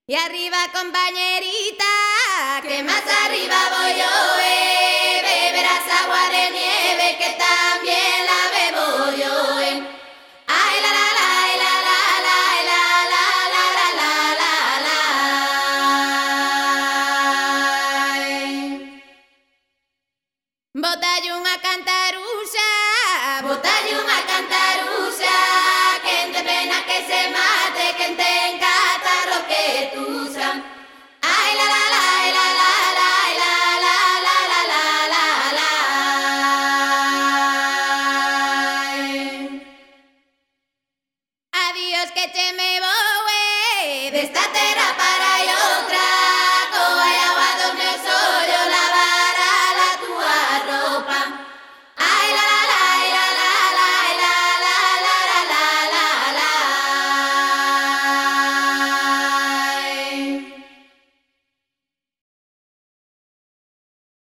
Y arriba, compañerita, que más arriba voy yo, beberás agua de nieve, que también la bebo yo, Ay, la la la, la la la, la la la la la la la. Botalle unha cantaruxa, botalle unha cantaruxa, quen te pena que se mate, quen ten catarro que tusa. Ay, la la la, la la la, la la la la la la la. Adiós que che me voe desta terra